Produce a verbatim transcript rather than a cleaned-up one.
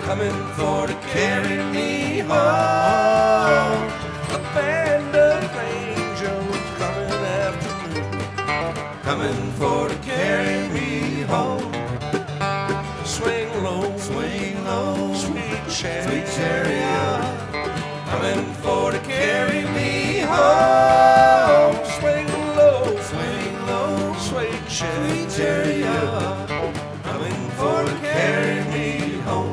coming for to carry me home. A band of angels coming after me, coming for to carry me home. Swing low, Swing low, sweet chariot, sweet chariot.